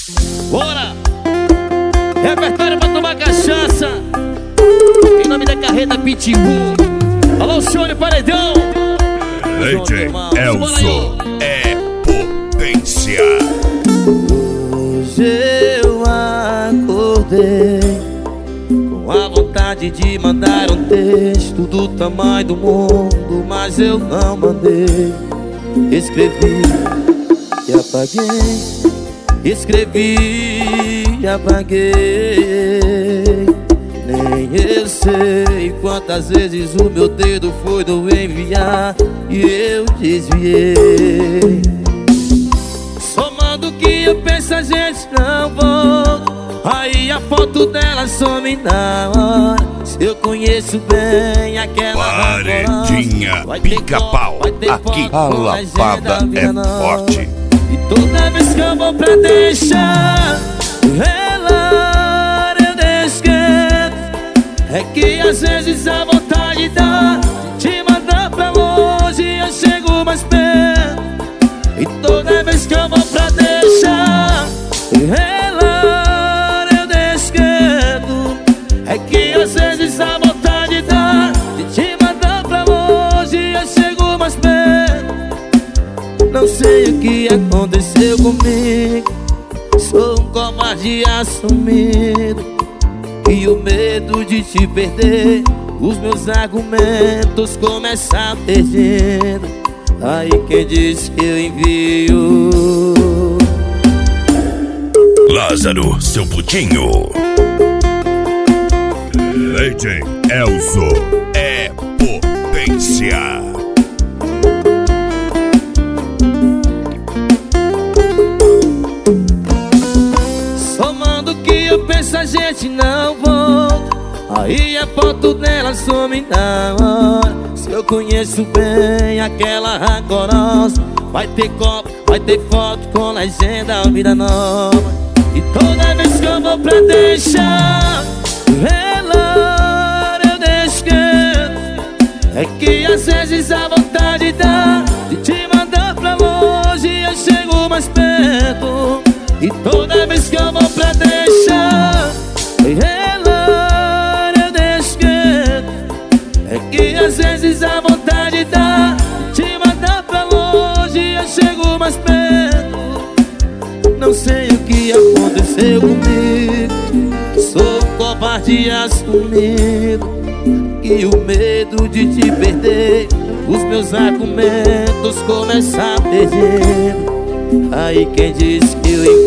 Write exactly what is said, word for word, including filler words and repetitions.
Bora! Repertório pra tomar cachaça. Em nome da carreta Pitbull. Alô, senhor Paredão. Leite Elzo é potência. Hoje eu acordei com a vontade de mandar um texto do tamanho do mundo, mas eu não mandei. Escrevi e apaguei. Escrevi e apaguei. Nem eu sei quantas vezes o meu dedo foi do enviar e eu desviei. Somando o que eu penso, a gente não volta. Aí a foto dela some na hora. Se eu conheço bem aquela Paredinha Pica-Pau. Aqui a lapada é forte. E toda vez que eu vou pra deixar ela, eu deixo quieto. É que às vezes a vontade dá de te mandar pra longe, eu chego mais perto. E toda vez que eu vou pra deixar ela, eu deixo quieto. É que às vezes a vontade dá de te mandar pra longe, eu chego mais perto. Não sei o que aconteceu comigo, sou um covarde assumido. E o medo de te perder, os meus argumentos começam a perdendo. Aí quem diz que eu envio? Lázaro, seu putinho. Leite Elzo é potência. Somando o que eu penso, a gente não volta. Aí a foto dela some na hora. Se eu conheço bem aquela rancorosa, vai ter copo, vai ter foto com legenda vida nova. E toda vez que eu vou pra deixar ela, eu deixo quieto. É que às vezes a vontade dá de te mandar pra longe, eu chego mais perto. E toda vez que eu vou pra deixar ela, eu deixo quieto. É que às vezes a vontade dá de te mandar pra longe, eu chego mais perto. Não sei o que aconteceu comigo, sou um covarde assumido. E o medo de te perder, os meus argumentos começam a perder. Aí quem diz que eu